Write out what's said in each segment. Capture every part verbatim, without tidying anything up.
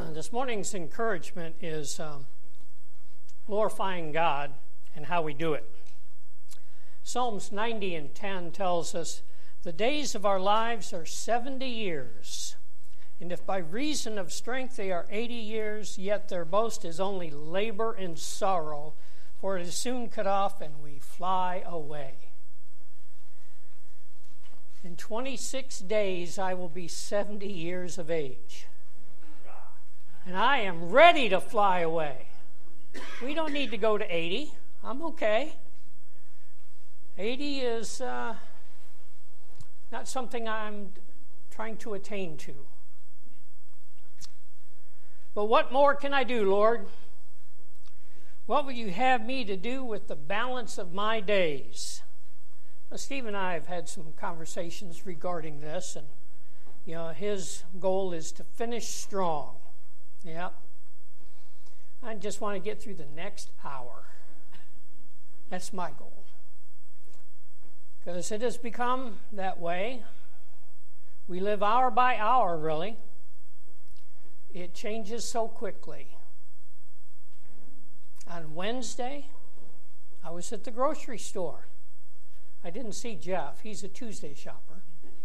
This morning's encouragement is um, glorifying God and how we do it. Psalms ninety and ten tells us, "The days of our lives are seventy years, and if by reason of strength they are eighty years, yet their boast is only labor and sorrow, for it is soon cut off and we fly away." In twenty-six days I will be seventy years of age. And I am ready to fly away. We don't need to go to eighty. I'm okay. eighty is uh, not something I'm trying to attain to. But what more can I do, Lord? What will you have me to do with the balance of my days? Well, Steve and I have had some conversations regarding this, and you know, his goal is to finish strong. Yep. I just want to get through the next hour. That's my goal. Because it has become that way. We live hour by hour, really. It changes so quickly. On Wednesday, I was at the grocery store. I didn't see Jeff. He's a Tuesday shopper.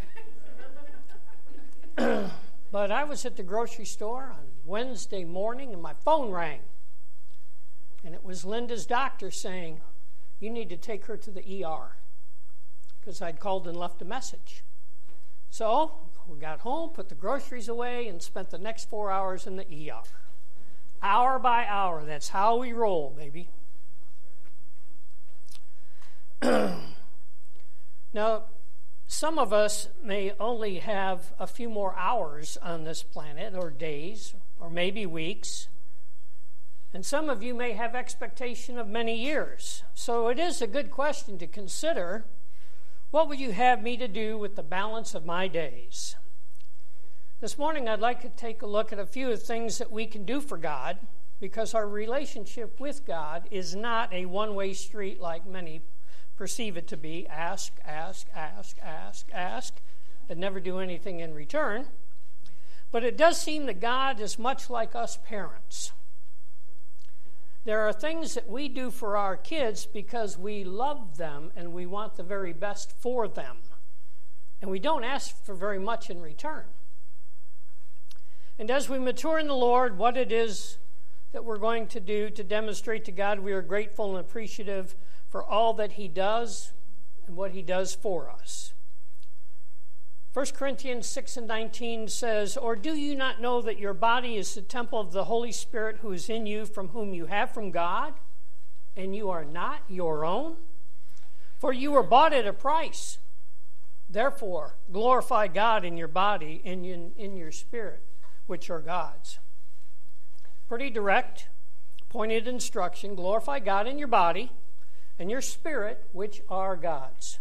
But I was at the grocery store on Wednesday morning, and my phone rang. And it was Linda's doctor saying, "You need to take her to the E R," because I'd called and left a message. So we got home, put the groceries away, and spent the next four hours in the E R. Hour by hour. That's how we roll, baby. Now, some of us may only have a few more hours on this planet, or days, or maybe weeks. And some of you may have expectation of many years. So it is a good question to consider. What will you have me to do with the balance of my days? This morning I'd like to take a look at a few of the things that we can do for God, because our relationship with God is not a one-way street like many perceive it to be. Ask, ask, ask, ask, ask, and never do anything in return. But it does seem that God is much like us parents. There are things that we do for our kids because we love them and we want the very best for them. And we don't ask for very much in return. And as we mature in the Lord, what it is that we're going to do to demonstrate to God we are grateful and appreciative for all that He does and what He does for us. First Corinthians six and nineteen says, "Or do you not know that your body is the temple of the Holy Spirit who is in you, from whom you have from God, and you are not your own? For you were bought at a price. Therefore, glorify God in your body and in, in your spirit, which are God's." Pretty direct, pointed instruction. Glorify God in your body and your spirit, which are God's.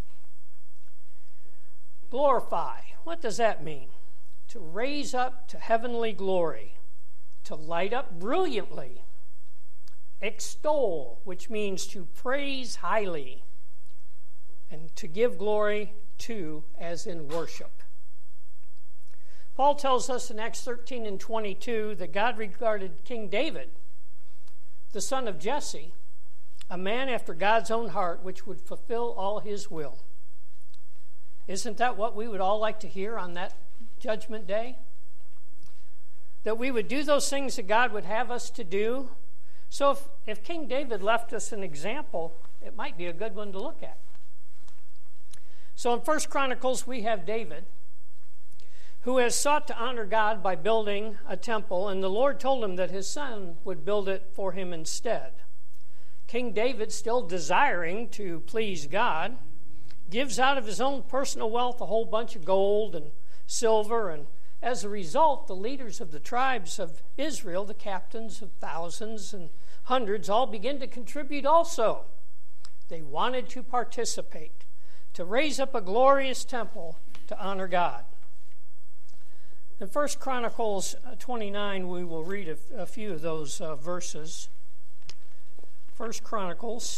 Glorify. What does that mean? To raise up to heavenly glory. To light up brilliantly. Extol, which means to praise highly. And to give glory to, as in worship. Paul tells us in Acts thirteen and twenty-two that God regarded King David, the son of Jesse, a man after God's own heart, which would fulfill all His will. Isn't that what we would all like to hear on that judgment day? That we would do those things that God would have us to do. So if, if King David left us an example, it might be a good one to look at. So in First Chronicles, we have David, who has sought to honor God by building a temple, and the Lord told him that his son would build it for him instead. King David, still desiring to please God, gives out of his own personal wealth a whole bunch of gold and silver, and as a result, the leaders of the tribes of Israel, the captains of thousands and hundreds, all begin to contribute also. They wanted to participate, to raise up a glorious temple to honor God. In First Chronicles twenty-nine, we will read a, a few of those uh, verses. First Chronicles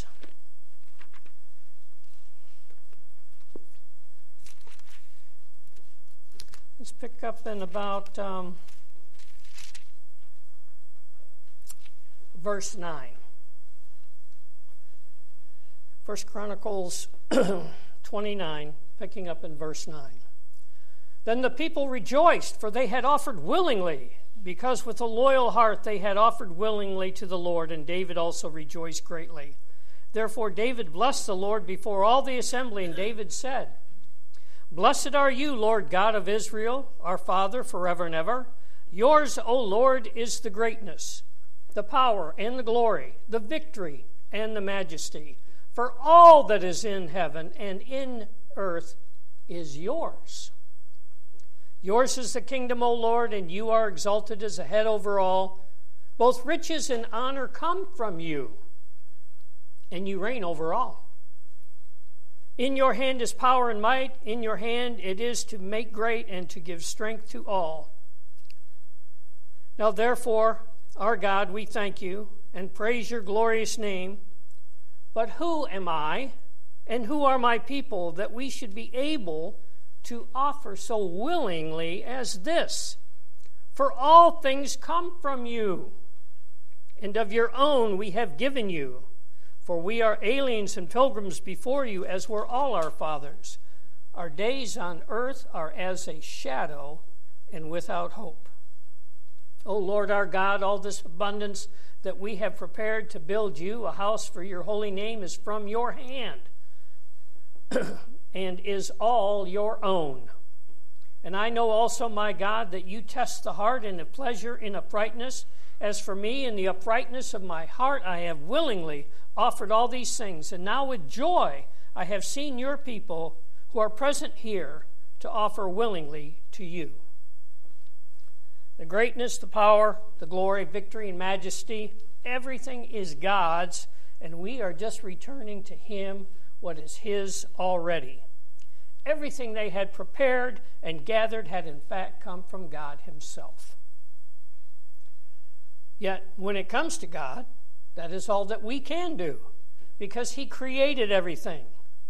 Let's pick up in about um, verse nine. First Chronicles twenty-nine, picking up in verse nine. Then the people rejoiced, for they had offered willingly, because with a loyal heart they had offered willingly to the Lord, and David also rejoiced greatly. Therefore David blessed the Lord before all the assembly, and David said, Blessed are you, Lord God of Israel, our Father, forever and ever. Yours, O Lord, is the greatness, the power, and the glory, the victory, and the majesty. For all that is in heaven and in earth is yours. Yours is the kingdom, O Lord, and you are exalted as a head over all. Both riches and honor come from you, and you reign over all. In your hand is power and might. In your hand it is to make great and to give strength to all. Now therefore, our God, we thank you and praise your glorious name. But who am I, and who are my people, that we should be able to offer so willingly as this? For all things come from you, and of your own we have given you. For we are aliens and pilgrims before you, as were all our fathers. Our days on earth are as a shadow and without hope. O Lord our God, all this abundance that we have prepared to build you a house for your holy name is from your hand and is all your own. And I know also, my God, that you test the heart and the pleasure in uprightness. As for me, in the uprightness of my heart, I have willingly offered all these things. And now with joy I have seen your people who are present here to offer willingly to you. The greatness, the power, the glory, victory, and majesty, everything is God's, and we are just returning to him what is his already. Everything they had prepared and gathered had in fact come from God himself. Yet when it comes to God, that is all that we can do, because he created everything.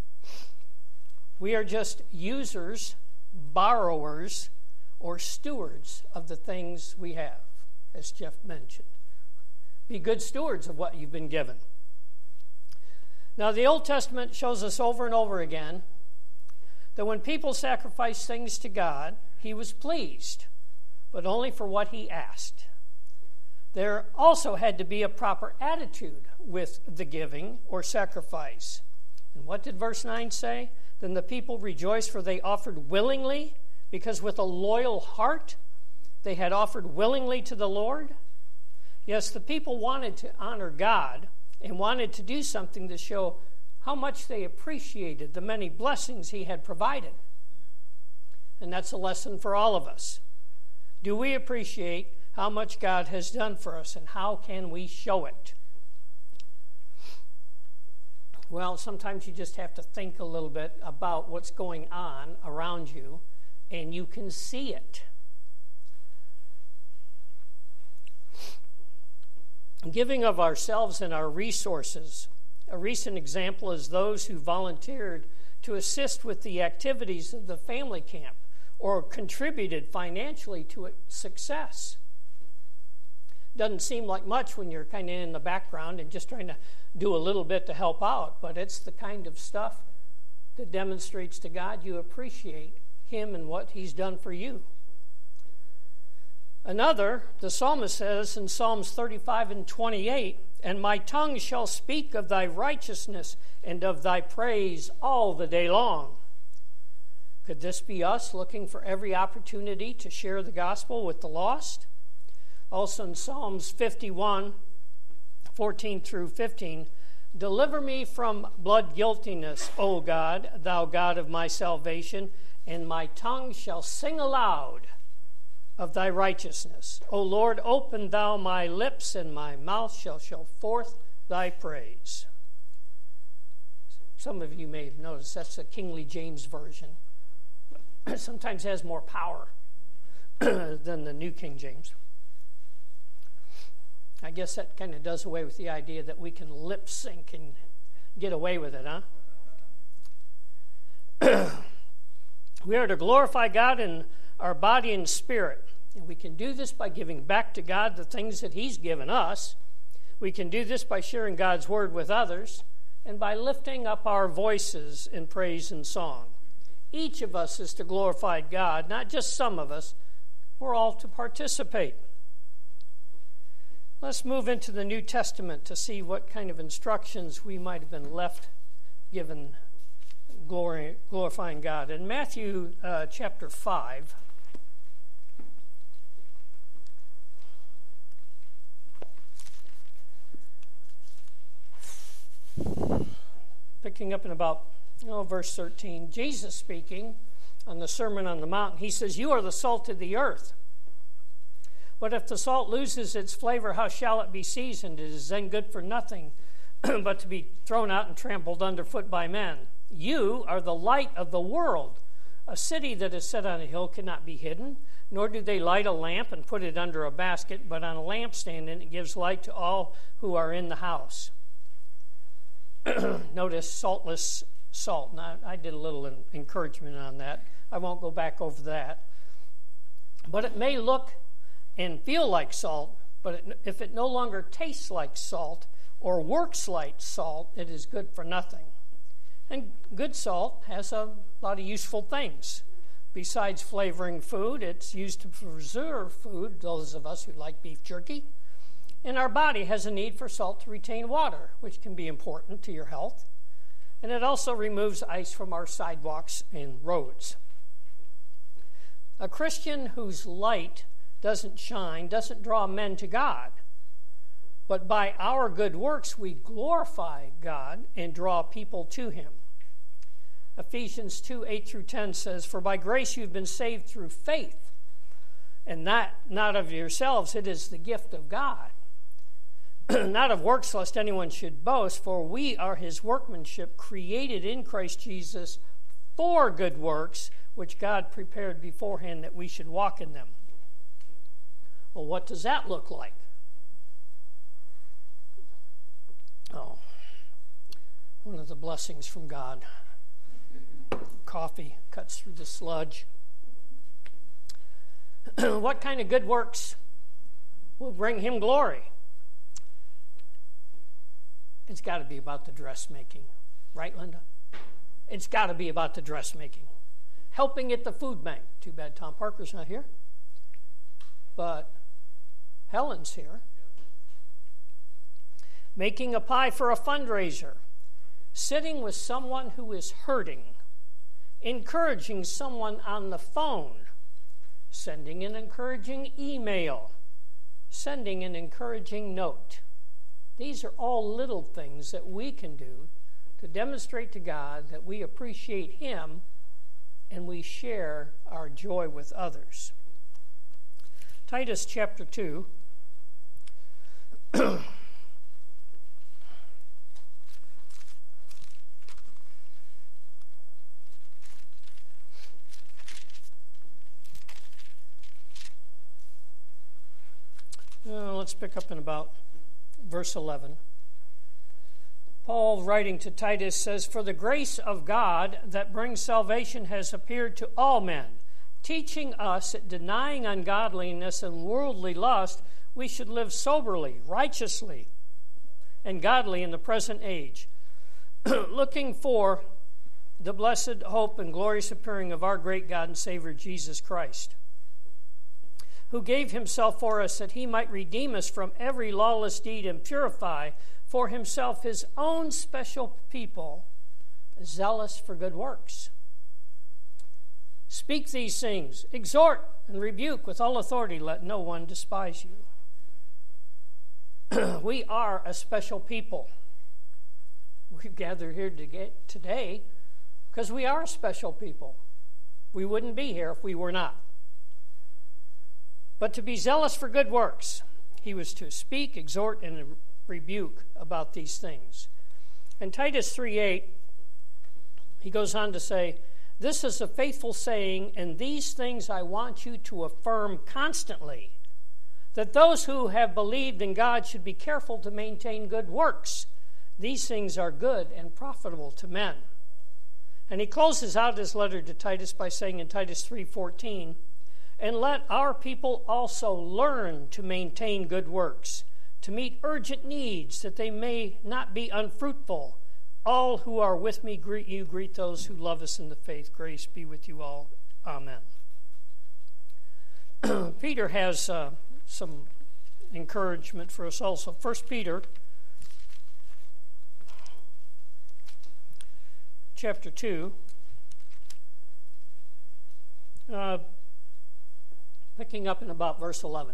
We are just users, borrowers, or stewards of the things we have, as Jeff mentioned. Be good stewards of what you've been given. Now, the Old Testament shows us over and over again that when people sacrificed things to God, he was pleased, but only for what he asked. There also had to be a proper attitude with the giving or sacrifice. And what did verse nine say? Then the people rejoiced, for they offered willingly, because with a loyal heart they had offered willingly to the Lord. Yes, the people wanted to honor God and wanted to do something to show how much they appreciated the many blessings he had provided. And that's a lesson for all of us. Do we appreciate how much God has done for us, and how can we show it? Well, sometimes you just have to think a little bit about what's going on around you, and you can see it. Giving of ourselves and our resources. A recent example is those who volunteered to assist with the activities of the family camp or contributed financially to its success. Doesn't seem like much when you're kind of in the background and just trying to do a little bit to help out, but it's the kind of stuff that demonstrates to God you appreciate him and what he's done for you. Another, the psalmist says in Psalms thirty-five and twenty-eight, and my tongue shall speak of thy righteousness and of thy praise all the day long. Could this be us looking for every opportunity to share the gospel with the lost? Also in Psalms fifty-one, fourteen through fifteen, deliver me from blood guiltiness, O God, thou God of my salvation, and my tongue shall sing aloud of thy righteousness. O Lord, open thou my lips, and my mouth shall show forth thy praise. Some of you may have noticed that's a King James version. It sometimes has more power than the New King James. I guess that kind of does away with the idea that we can lip sync and get away with it, huh? We are to glorify God in our body and spirit. And we can do this by giving back to God the things that he's given us, We can do this by sharing God's word with others and by lifting up our voices in praise and song. Each of us is to glorify God, not just some of us. We're all to participate. Let's move into the New Testament to see what kind of instructions we might have been left given glory, glorifying God. In Matthew uh, chapter five, picking up in about oh, verse thirteen, Jesus speaking on the Sermon on the Mount, he says, "You are the salt of the earth. But if the salt loses its flavor, how shall it be seasoned? It is then good for nothing but to be thrown out and trampled underfoot by men. You are the light of the world. A city that is set on a hill cannot be hidden, nor do they light a lamp and put it under a basket, but on a lampstand, and it gives light to all who are in the house." Notice saltless salt. Now, I did a little encouragement on that. I won't go back over that. But it may look and feel like salt, but it, if it no longer tastes like salt or works like salt, it is good for nothing. And good salt has a lot of useful things. Besides flavoring food, it's used to preserve food, those of us who like beef jerky. And our body has a need for salt to retain water, which can be important to your health. And it also removes ice from our sidewalks and roads. A Christian whose light doesn't shine doesn't draw men to God. But by our good works, we glorify God and draw people to him. Ephesians two, eight through ten says, "For by grace you've been saved through faith, and that not of yourselves, it is the gift of God. Not of works, lest anyone should boast, for we are his workmanship, created in Christ Jesus for good works, which God prepared beforehand that we should walk in them." Well, what does that look like? Oh, one of the blessings from God. Coffee cuts through the sludge. What kind of good works will bring him glory? It's got to be about the dressmaking. Right, Linda? It's got to be about the dressmaking. Helping at the food bank. Too bad Tom Parker's not here. But Helen's here. Making a pie for a fundraiser. Sitting with someone who is hurting. Encouraging someone on the phone. Sending an encouraging email. Sending an encouraging note. These are all little things that we can do to demonstrate to God that we appreciate him and we share our joy with others. Titus chapter two. Uh, let's pick up in about verse eleven. Paul, writing to Titus, says, "For the grace of God that brings salvation has appeared to all men, teaching us that denying ungodliness and worldly lust, we should live soberly, righteously, and godly in the present age, looking for the blessed hope and glorious appearing of our great God and Savior Jesus Christ, who gave himself for us that he might redeem us from every lawless deed and purify for himself his own special people, zealous for good works. Speak these things, exhort and rebuke with all authority, let no one despise you." We are a special people. We've gathered here today because we are a special people. We wouldn't be here if we were not. But to be zealous for good works, he was to speak, exhort, and rebuke about these things. In Titus three eight, he goes on to say, "This is a faithful saying, and these things I want you to affirm constantly, that those who have believed in God should be careful to maintain good works. These things are good and profitable to men." And he closes out his letter to Titus by saying in Titus three fourteen, "And let our people also learn to maintain good works, to meet urgent needs, that they may not be unfruitful. All who are with me greet you. Greet those who love us in the faith. Grace be with you all. Amen. Peter has uh, some encouragement for us also. First Peter chapter two, uh, picking up in about verse eleven.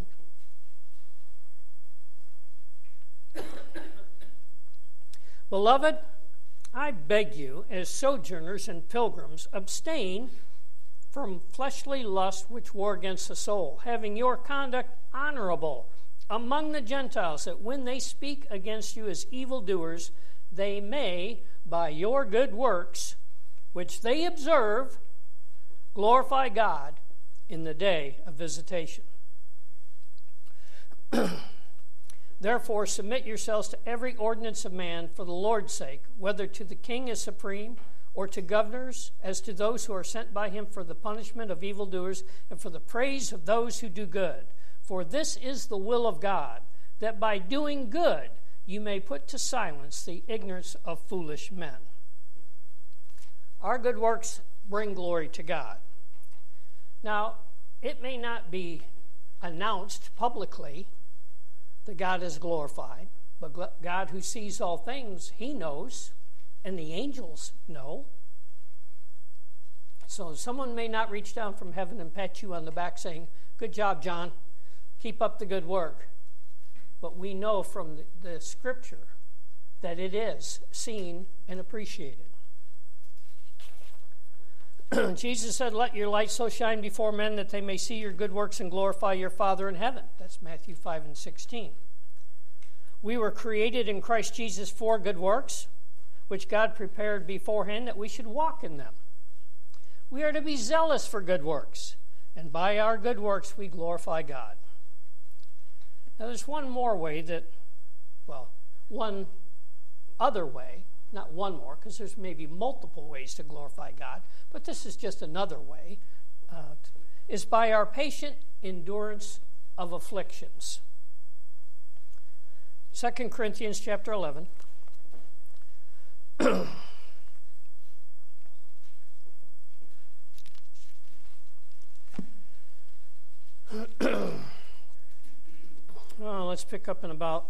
Beloved, I beg you, as sojourners and pilgrims, abstain from fleshly lusts which war against the soul, having your conduct honorable among the Gentiles, that when they speak against you as evildoers, they may, by your good works, which they observe, glorify God in the day of visitation. Therefore, submit yourselves to every ordinance of man for the Lord's sake, whether to the king as supreme, or to governors, as to those who are sent by him for the punishment of evildoers and for the praise of those who do good. For this is the will of God, that by doing good you may put to silence the ignorance of foolish men. Our good works bring glory to God. Now, it may not be announced publicly that God is glorified, but God who sees all things, he knows, and the angels know. So someone may not reach down from heaven and pat you on the back saying, "Good job, John. Keep up the good work." But we know from the, the scripture that it is seen and appreciated. Jesus said, "Let your light so shine before men that they may see your good works and glorify your Father in heaven." That's Matthew five and sixteen. We were created in Christ Jesus for good works, which God prepared beforehand that we should walk in them. We are to be zealous for good works, and by our good works we glorify God. Now there's one more way that, well, one other way, not one more, because there's maybe multiple ways to glorify God, but this is just another way, uh, is by our patient endurance of afflictions. Second Corinthians chapter eleven. Well, let's pick up in about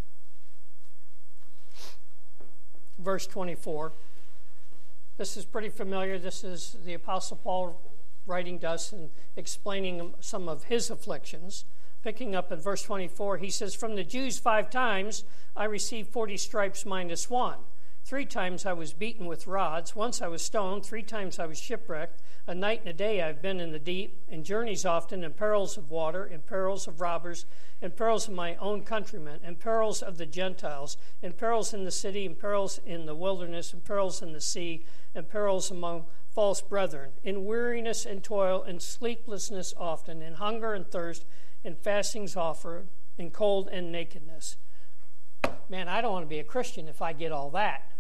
verse twenty-four. This is pretty familiar. This is the Apostle Paul writing to us and explaining some of his afflictions. Picking up at verse twenty-four, he says, "From the Jews five times I received forty stripes minus one. Three times I was beaten with rods. Once I was stoned. Three times I was shipwrecked. A night and a day I've been in the deep, in journeys often, in perils of water, in perils of robbers, in perils of my own countrymen, in perils of the Gentiles, in perils in the city, in perils in the wilderness, in perils in the sea, in perils among false brethren, in weariness and toil, in sleeplessness often, in hunger and thirst, in fastings often, in cold and nakedness." Man, I don't want to be a Christian if I get all that.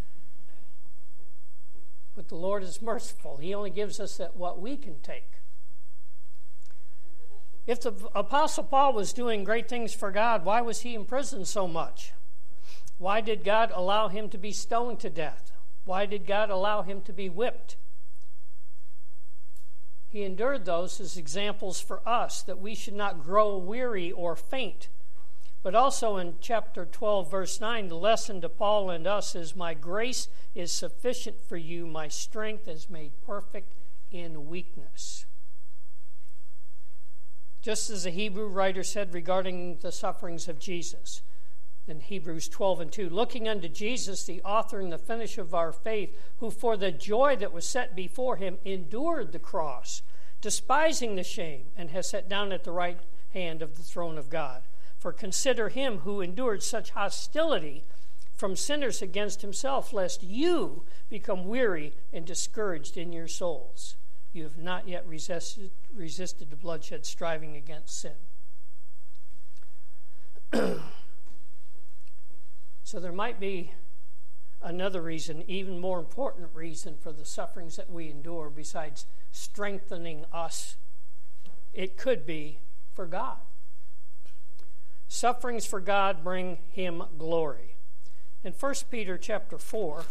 But the Lord is merciful. He only gives us that what we can take. If the Apostle Paul was doing great things for God, why was he in prison so much? Why did God allow him to be stoned to death? Why did God allow him to be whipped? He endured those as examples for us, that we should not grow weary or faint. But also in chapter twelve, verse nine, the lesson to Paul and us is, "My grace is sufficient for you. My strength is made perfect in weakness." Just as the Hebrew writer said regarding the sufferings of Jesus in Hebrews twelve and two, "Looking unto Jesus, the author and the finisher of our faith, who for the joy that was set before him endured the cross, despising the shame, and has sat down at the right hand of the throne of God. For consider him who endured such hostility from sinners against himself, lest you become weary and discouraged in your souls. You have not yet resisted, resisted the bloodshed, striving against sin." So there might be another reason, even more important reason, for the sufferings that we endure besides strengthening us. It could be for God. Sufferings for God bring him glory. In First Peter chapter four,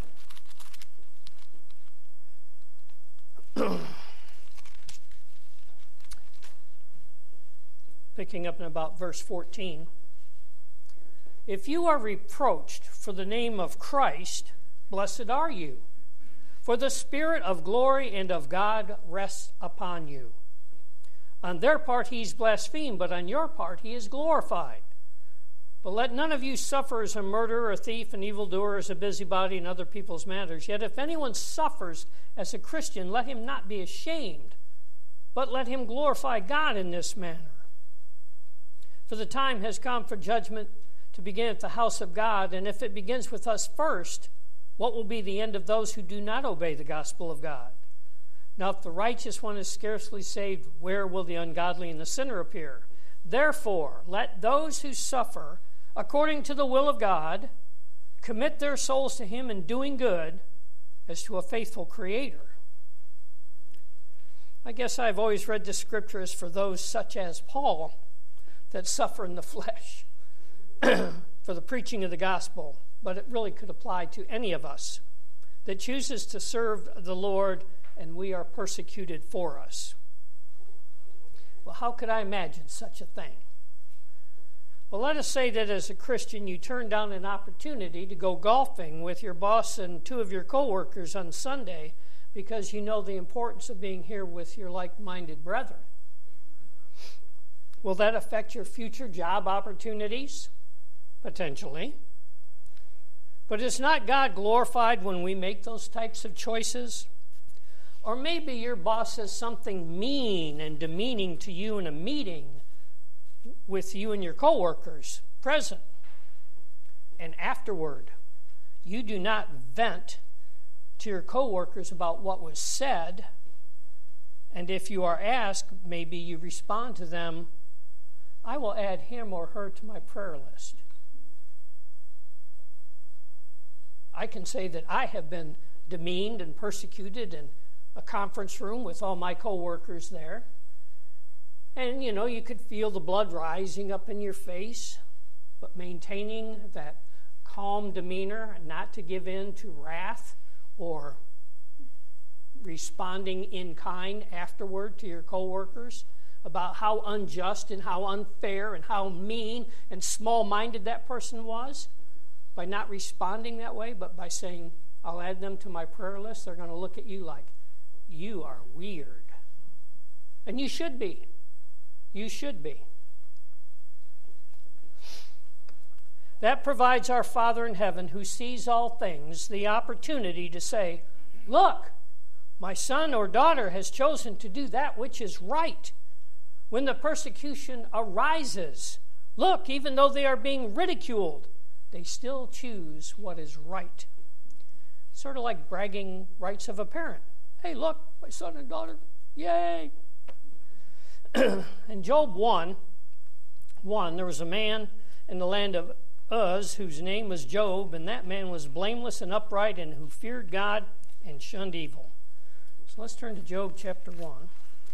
picking up in about verse fourteen, if you are reproached for the name of Christ, blessed are you, for the Spirit of glory and of God rests upon you. On their part he is blasphemed, but on your part he is glorified. But let none of you suffer as a murderer, a thief, an evildoer, as a busybody in other people's matters. Yet if anyone suffers as a Christian, let him not be ashamed, but let him glorify God in this manner. For the time has come for judgment to begin at the house of God, and if it begins with us first, what will be the end of those who do not obey the gospel of God? Now if the righteous one is scarcely saved, where will the ungodly and the sinner appear? Therefore, let those who suffer according to the will of God commit their souls to him in doing good as to a faithful Creator. I guess I've always read this scripture as for those such as Paul that suffer in the flesh for the preaching of the gospel, but it really could apply to any of us that chooses to serve the Lord and we are persecuted for us. Well, how could I imagine such a thing? Well, let us say that as a Christian you turn down an opportunity to go golfing with your boss and two of your co-workers on Sunday because you know the importance of being here with your like-minded brethren. Will that affect your future job opportunities? Potentially. But is not God glorified when we make those types of choices? Or maybe your boss says something mean and demeaning to you in a meeting with you and your coworkers present. And afterward, you do not vent to your coworkers about what was said. And if you are asked, maybe you respond to them, I will add him or her to my prayer list. I can say that I have been demeaned and persecuted in a conference room with all my co-workers there. And, you know, you could feel the blood rising up in your face, but maintaining that calm demeanor and not to give in to wrath or responding in kind afterward to your co-workers about how unjust and how unfair and how mean and small-minded that person was, by not responding that way, but by saying, I'll add them to my prayer list, they're going to look at you like, you are weird. And you should be. You should be. That provides our Father in heaven, who sees all things, the opportunity to say, look, my son or daughter has chosen to do that which is right. When the persecution arises, look, even though they are being ridiculed, they still choose what is right. Sort of like bragging rights of a parent. Hey, look, my son and daughter, yay! In Job one, one, there was a man in the land of Uz whose name was Job, and that man was blameless and upright and who feared God and shunned evil. So let's turn to Job chapter one.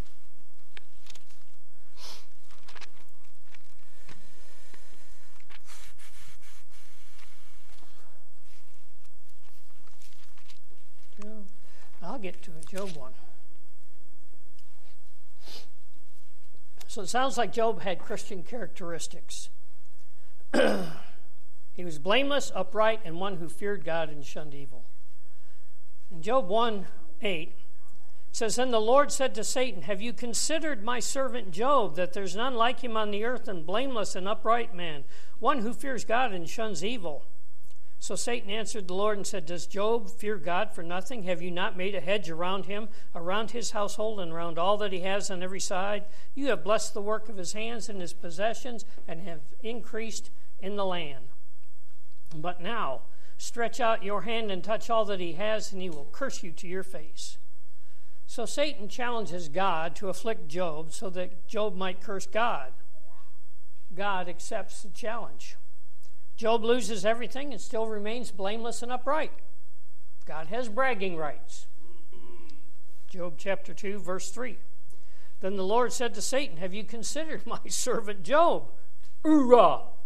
I'll get to it, Job one. So it sounds like Job had Christian characteristics. He was blameless, upright, and one who feared God and shunned evil. In Job one eight, it says, Then the Lord said to Satan, Have you considered my servant Job, that there's none like him on the earth, and blameless and upright man, one who fears God and shuns evil? So Satan answered the Lord and said, Does Job fear God for nothing? Have you not made a hedge around him, around his household, and around all that he has on every side? You have blessed the work of his hands and his possessions, and have increased in the land. But now stretch out your hand and touch all that he has, and he will curse you to your face. So Satan challenges God to afflict Job so that Job might curse God. God accepts the challenge. Job loses everything and still remains blameless and upright. God has bragging rights. Job chapter two, verse three. Then the Lord said to Satan, Have you considered my servant Job? Hoorah!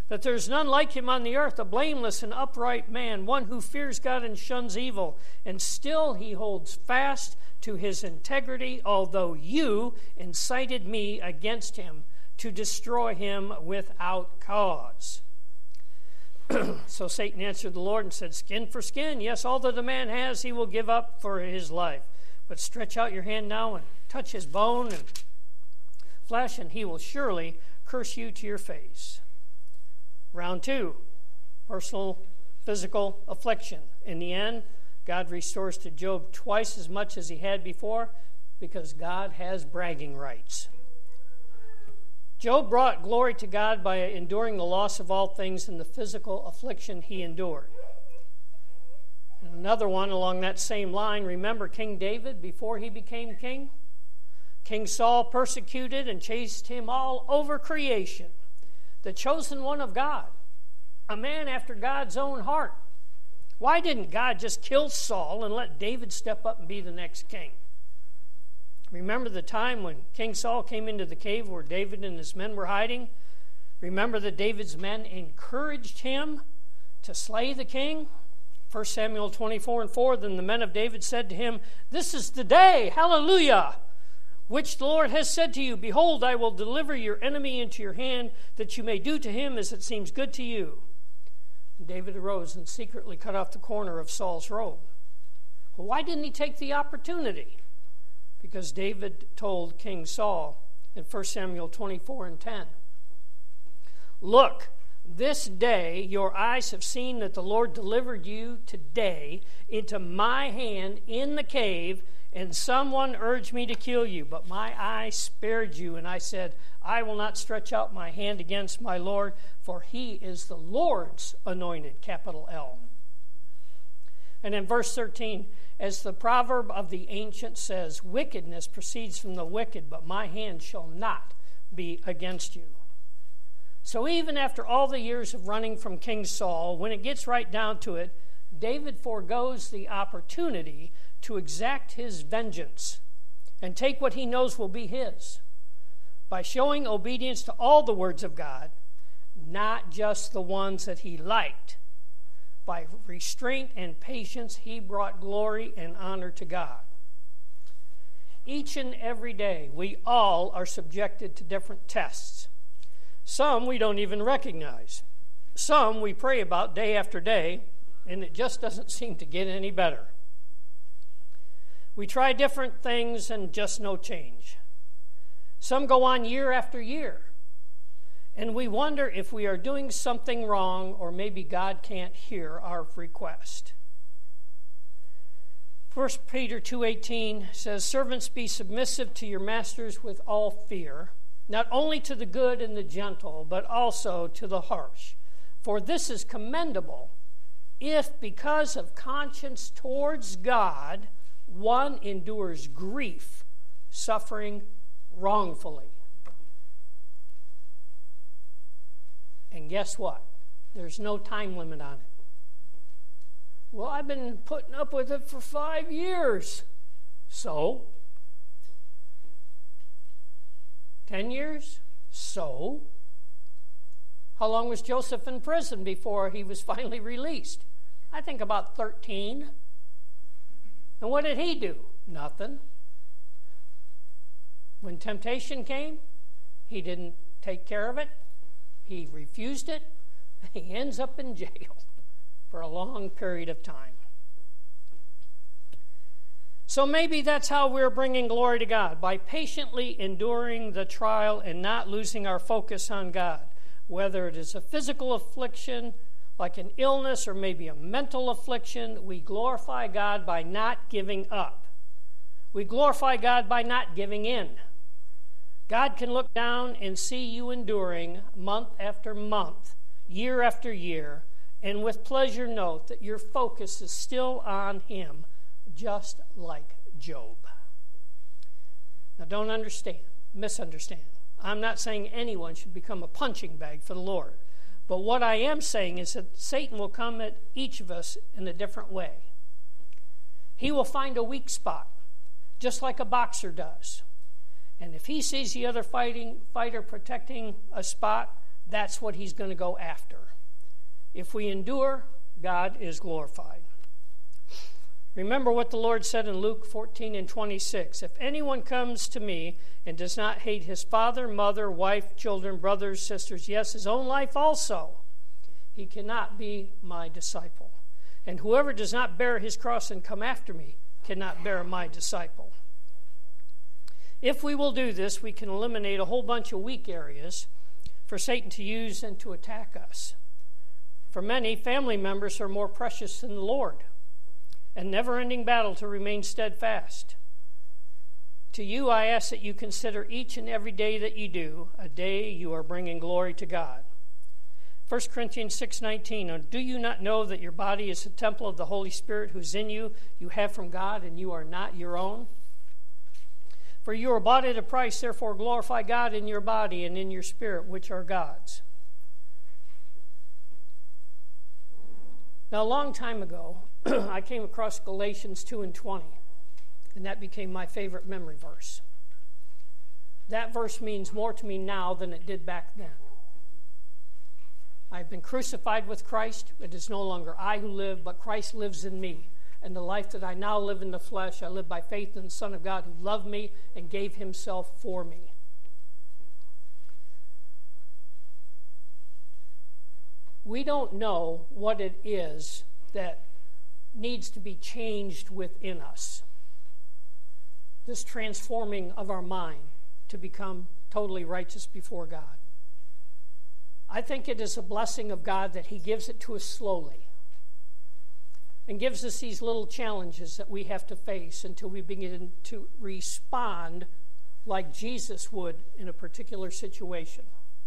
that there's none like him on the earth, a blameless and upright man, one who fears God and shuns evil. And still he holds fast to his integrity, although you incited me against him to destroy him without cause. So Satan answered the Lord and said, skin for skin. Yes, all that a man has he will give up for his life. But stretch out your hand now and touch his bone and flesh, and he will surely curse you to your face. Round two, personal physical affliction. In the end, God restores to Job twice as much as he had before because God has bragging rights. Job brought glory to God by enduring the loss of all things and the physical affliction he endured. And another one along that same line, remember King David before he became king? King Saul persecuted and chased him all over creation. The chosen one of God, a man after God's own heart. Why didn't God just kill Saul and let David step up and be the next king? Remember the time when King Saul came into the cave where David and his men were hiding? Remember that David's men encouraged him to slay the king? First Samuel twenty-four and four, then the men of David said to him, this is the day, hallelujah, which the Lord has said to you, behold, I will deliver your enemy into your hand, that you may do to him as it seems good to you. And David arose and secretly cut off the corner of Saul's robe. Well, why didn't he take the opportunity? Because David told King Saul in First Samuel twenty-four and ten, look, this day your eyes have seen that the Lord delivered you today into my hand in the cave, and someone urged me to kill you, but my eye spared you, and I said, I will not stretch out my hand against my Lord, for he is the Lord's anointed, capital L. And in verse thirteen, as the proverb of the ancient says, wickedness proceeds from the wicked, but my hand shall not be against you. So even after all the years of running from King Saul, when it gets right down to it, David forgoes the opportunity to exact his vengeance and take what he knows will be his by showing obedience to all the words of God, not just the ones that he liked. By restraint and patience, he brought glory and honor to God. Each and every day, we all are subjected to different tests. Some we don't even recognize. Some we pray about day after day, and it just doesn't seem to get any better. We try different things and just no change. Some go on year after year, and we wonder if we are doing something wrong or maybe God can't hear our request. First Peter two eighteen says, servants, be submissive to your masters with all fear, not only to the good and the gentle, but also to the harsh. For this is commendable if, because of conscience towards God, one endures grief, suffering wrongfully. And guess what? There's no time limit on it. Well, I've been putting up with it for five years. So? Ten years? So? How long was Joseph in prison before he was finally released? I think about thirteen. And what did he do? Nothing. When temptation came, he didn't take care of it. He refused it. He ends up in jail for a long period of time. So maybe that's how we're bringing glory to God, by patiently enduring the trial and not losing our focus on God. Whether it is a physical affliction, like an illness, or maybe a mental affliction, we glorify God by not giving up. We glorify God by not giving in. God can look down and see you enduring month after month, year after year, and with pleasure note that your focus is still on Him, just like Job. Now don't understand, misunderstand. I'm not saying anyone should become a punching bag for the Lord. But what I am saying is that Satan will come at each of us in a different way. He will find a weak spot, just like a boxer does. And if he sees the other fighting fighter protecting a spot, that's what he's going to go after. If we endure, God is glorified. Remember what the Lord said in Luke fourteen and twenty-six. If anyone comes to me and does not hate his father, mother, wife, children, brothers, sisters, yes, his own life also, he cannot be my disciple. And whoever does not bear his cross and come after me cannot bear my disciple. If we will do this, we can eliminate a whole bunch of weak areas for Satan to use and to attack us. For many, family members are more precious than the Lord. A never-ending battle to remain steadfast. To you, I ask that you consider each and every day that you do a day you are bringing glory to God. First Corinthians six nineteen, do you not know that your body is the temple of the Holy Spirit who is in you, you have from God, and you are not your own? For you are bought at a price, therefore glorify God in your body and in your spirit, which are God's. Now, a long time ago, I came across Galatians two and twenty, and that became my favorite memory verse. That verse means more to me now than it did back then. I've been crucified with Christ. It is no longer I who live, but Christ lives in me. And the life that I now live in the flesh, I live by faith in the Son of God who loved me and gave himself for me. We don't know what it is that needs to be changed within us. This transforming of our mind to become totally righteous before God. I think it is a blessing of God that he gives it to us slowly and gives us these little challenges that we have to face until we begin to respond like Jesus would in a particular situation.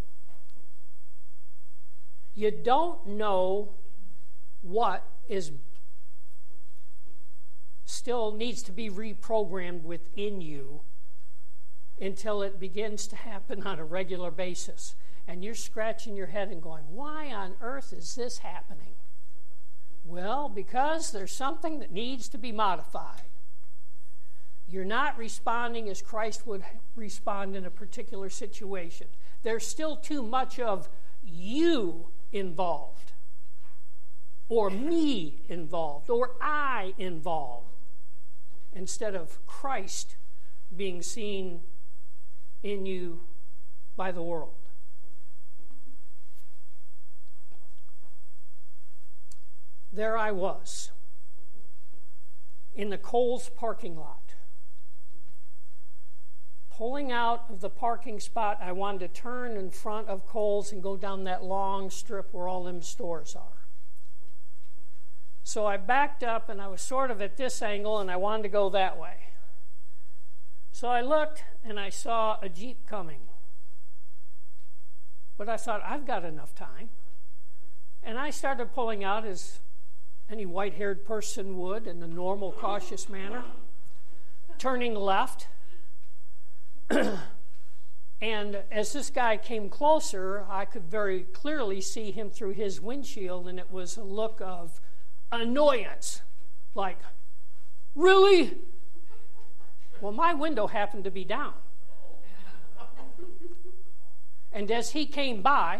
You don't know what is still needs to be reprogrammed within you until it begins to happen on a regular basis. And you're scratching your head and going, why on earth is this happening? Well, because there's something that needs to be modified. You're not responding as Christ would respond in a particular situation. There's still too much of you involved, or me involved, or I involved, instead of Christ being seen in you by the world. There I was, in the Kohl's parking lot. Pulling out of the parking spot, I wanted to turn in front of Kohl's and go down that long strip where all them stores are. So I backed up, and I was sort of at this angle, and I wanted to go that way. So I looked, and I saw a Jeep coming. But I thought, I've got enough time. And I started pulling out as any white-haired person would in a normal, cautious manner, turning left. And as this guy came closer, I could very clearly see him through his windshield, and it was a look of annoyance, like, really? Well, my window happened to be down. And as he came by,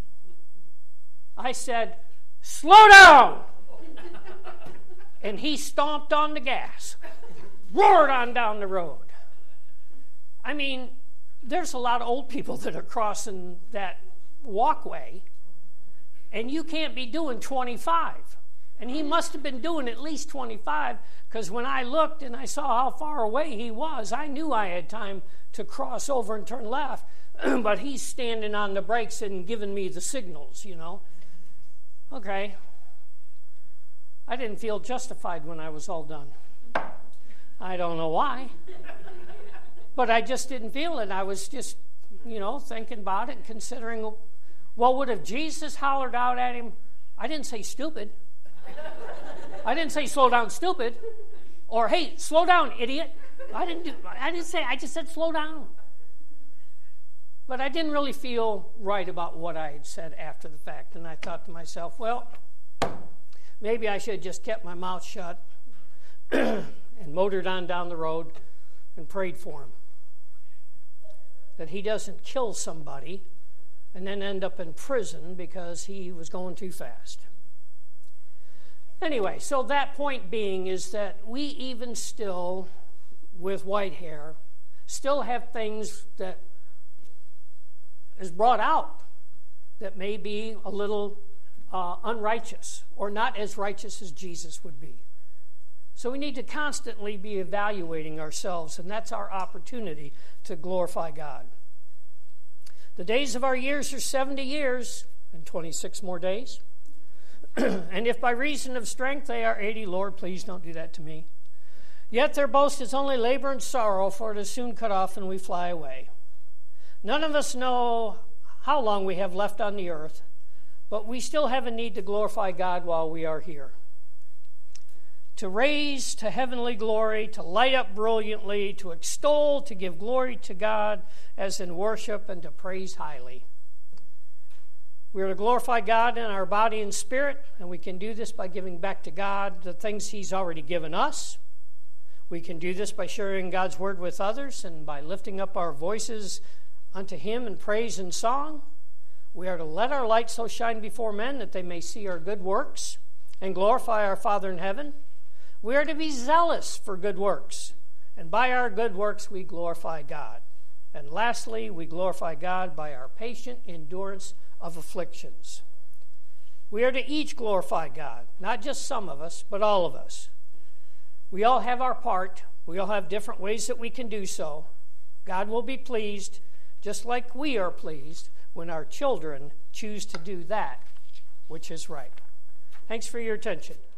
I said, slow down! And he stomped on the gas, roared on down the road. I mean, there's a lot of old people that are crossing that walkway, and you can't be doing twenty-five. And he must have been doing at least twenty-five, because when I looked and I saw how far away he was, I knew I had time to cross over and turn left. But he's standing on the brakes and giving me the signals, you know. Okay. I didn't feel justified when I was all done. I don't know why. But I just didn't feel it. I was just, you know, thinking about it and considering, well, would have Jesus hollered out at him? I didn't say stupid. I didn't say slow down, stupid. Or, hey, slow down, idiot. I didn't do, I didn't say, I just said slow down. But I didn't really feel right about what I had said after the fact. And I thought to myself, well, maybe I should have just kept my mouth shut and motored on down the road and prayed for him. That he doesn't kill somebody and then end up in prison because he was going too fast. Anyway, so that point being is that we even still, with white hair, still have things that is brought out that may be a little uh, unrighteous or not as righteous as Jesus would be. So we need to constantly be evaluating ourselves, and that's our opportunity to glorify God. The days of our years are seventy years and twenty-six more days. And if by reason of strength they are eighty, Lord, please don't do that to me. Yet their boast is only labor and sorrow, for it is soon cut off and we fly away. None of us know how long we have left on the earth, but we still have a need to glorify God while we are here. To raise to heavenly glory, to light up brilliantly, to extol, to give glory to God as in worship, and to praise highly. We are to glorify God in our body and spirit, and we can do this by giving back to God the things He's already given us. We can do this by sharing God's word with others and by lifting up our voices unto Him in praise and song. We are to let our light so shine before men that they may see our good works and glorify our Father in heaven. We are to be zealous for good works, and by our good works we glorify God. And lastly, we glorify God by our patient endurance of afflictions. We are to each glorify God, not just some of us, but all of us. We all have our part. We all have different ways that we can do so. God will be pleased, just like we are pleased, when our children choose to do that which is right. Thanks for your attention.